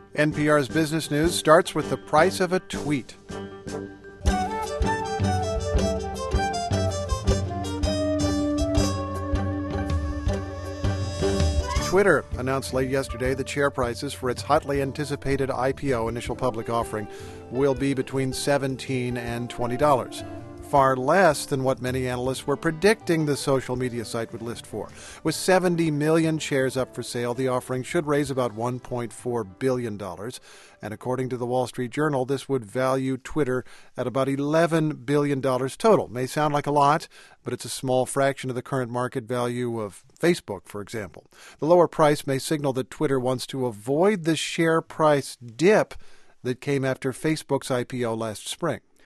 NPR's Business News starts with the price of a tweet. Twitter announced late yesterday that share prices for its hotly anticipated IPO, initial public offering, will be between $17 and $20. Far less than what many analysts were predicting the social media site would list for. With 70 million shares up for sale, the offering should raise about $1.4 billion. And according to the Wall Street Journal, this would value Twitter at about $11 billion total. May sound like a lot, but it's a small fraction of the current market value of Facebook, for example. The lower price may signal that Twitter wants to avoid the share price dip that came after Facebook's IPO last spring.